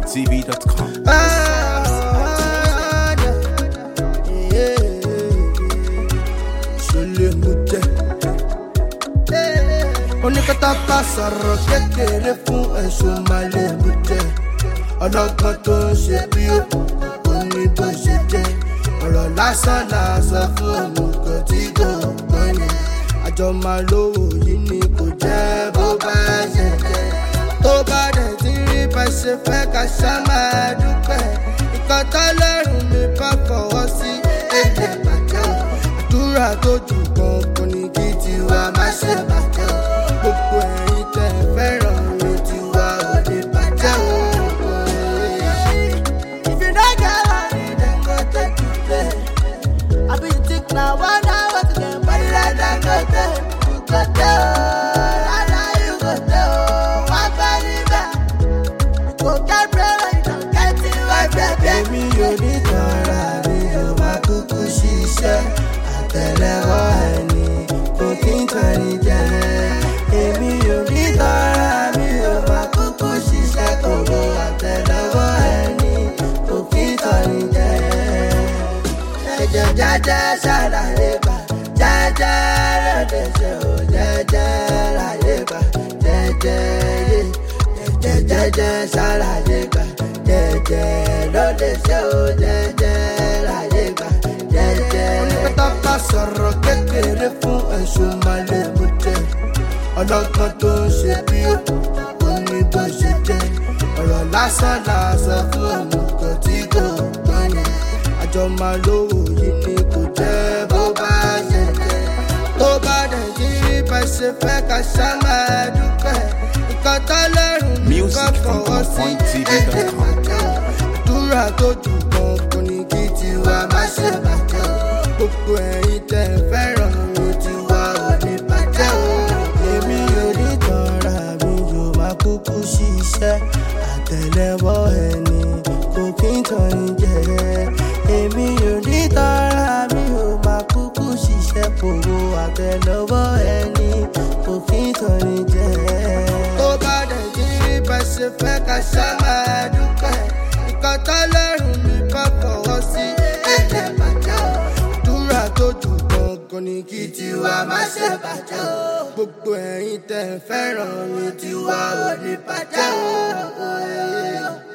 MusicCompOintTV.com. Oníkátàkà sọ̀rọ̀ kékeré fún ẹ̀sùn màlẹ́bù jẹ́ ọlọ́gbọ́n tó ń ṣe bí ó ní bó ṣe jẹ́ ọ̀rọ̀ lásán làásán fún òmùgọ̀ tí kò gbọ́n ni àjọ máa lówó yìí ni kò jẹ́ bó bá ṣe jẹ́ tó bá dẹ̀ ti rí bá ṣe fẹ́ ká ṣá máa dúpẹ́ nǹkan tọ́lọ́run mi bá fọwọ́ sí èdè bàjẹ́ àdúrà tó jù gan kò ní kí tiwa má ṣe bàjẹ́ gbogbo ẹ̀yin tẹ́ fẹ́ràn mi tiwa ò lè bàjẹ́ o. If you don't get money, then go take you play. I be think now, one hour to get money like that, go take, you go tell, you go tell, one body back. You go get bread when you don't get it, my baby. Èmi ò ní tọ́ra mi ò máa kúkú ṣiṣẹ́ àtẹ́lẹwọ́ ẹni kò kí n tàn ní jẹ́. Èmi ò ní tọ́ra mi ò máa kúkú ṣiṣẹ́ kòkó àtẹ́lẹwọ́ ẹni kò kí n tàn ní jẹ́. Jẹ́jẹ́ jẹ́jẹ́ ṣàlàyé bá jẹ́jẹ́ lóde ṣe ò jẹ́jẹ́ láyé bá jẹ́jẹ́ yé jẹ́jẹ́ jẹ́jẹ́ ṣàlàyé bá jẹ́jẹ́ lóde ṣe ò jẹ́jẹ́ láyé bá jẹ́jẹ́. Oníkátàkà sọ̀rọ̀ kékeré fún ẹ̀sùn màlẹ́bù jẹ́ ọlọ́gbọ́n tó ń ṣe bí ó ní bó ṣe jẹ́ ọ̀rọ̀ lásán làásán fún òmùgọ̀ tí kò gbọ́n ni àjọ máa lówó yìí ni kò jẹ́ bó bá ṣe jẹ́ tó bá dẹ̀ ti rí bá ṣe fẹ́ ká ṣá máa dúpẹ́ nǹkan tọ́lọ́run mi bá fọwọ́ sí èdè bàjẹ́ àdúrà tó jù gan kò ní kí tiwa má ṣe bàjẹ́ gbogbo ẹ̀yin tẹ́ fẹ́ràn mi tiwa ò ní bàjẹ́ o. Èmi ò ní tọ́ra mi yóò máa kúkú ṣiṣẹ́ àtẹ́lẹwọ́ ẹni kò kí n tàn ní jẹ́. Èmi ò ní tọ́ra mi ò máa kúkú ṣiṣẹ́ kòkó àtẹ́lẹwọ́ ẹni kò kí n tàn ní jẹ́. Tó bá dẹ̀ ti rí bá ṣe fẹ́ ká ṣá máa dúpẹ́ nǹkan tọ́lọ́run mi bá fọwọ́ sí èdè bàjẹ́ àdúrà tó jù gan kò ní kí tiwa má ṣe bàjẹ́ gbogbo ẹ̀yin tẹ́ fẹ́ràn mi tiwa ò ní bàjẹ́ o.